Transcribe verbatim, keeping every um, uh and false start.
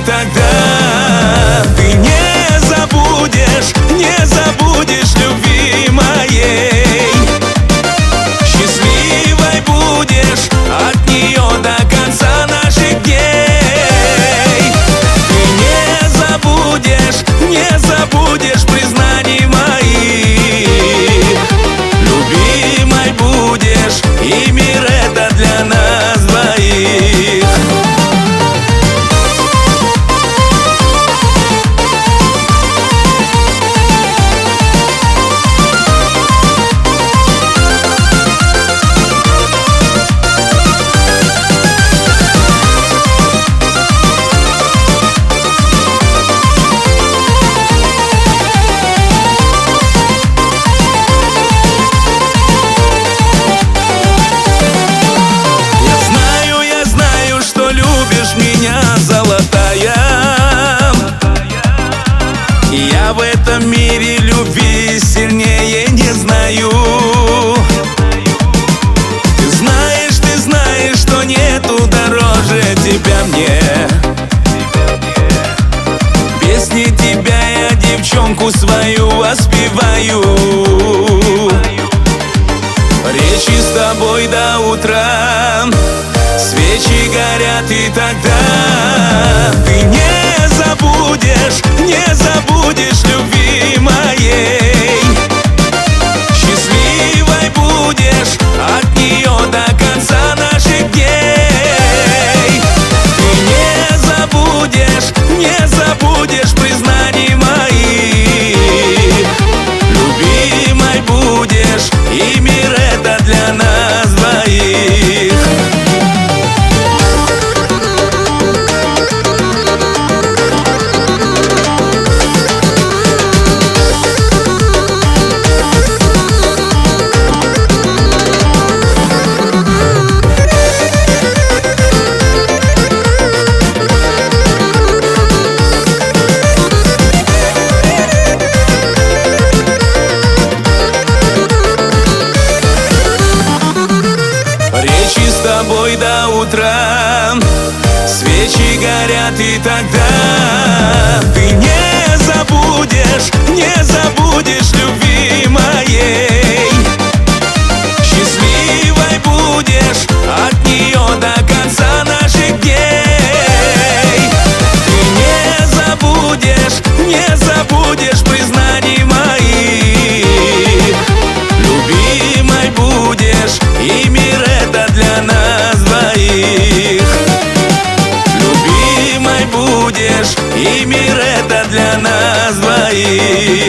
тогда ты не забудешь, не забудешь любви моей. Счастливой будешь от нее до конца наших дней. Ты не забудешь, не забудешь признаний моих. Любимой будешь, и мир это для нас двоих. Меня, золотая, я в этом мире любви сильнее не знаю. Ты знаешь, ты знаешь, что нету дороже тебя мне. Песни тебя я девчонку свою воспеваю. Речи с тобой до утра, свечи горят, и тогда ты не забудешь, не забудешь любви моей. Счастливой будешь от нее до конца наших дней. Ты не забудешь, не забудешь признаний моих. Любимой будешь, и мир это для нас двоих. Речи с тобой до утра, свечи горят, и тогда ты не забудешь, не забудешь любви моей. Счастливой будешь от нее до конца наших дней. Ты не забудешь, не забудешь признаний моих. Любимой будешь, и мир это для нас двоих. Любимой будешь, и мир это для нас двоих.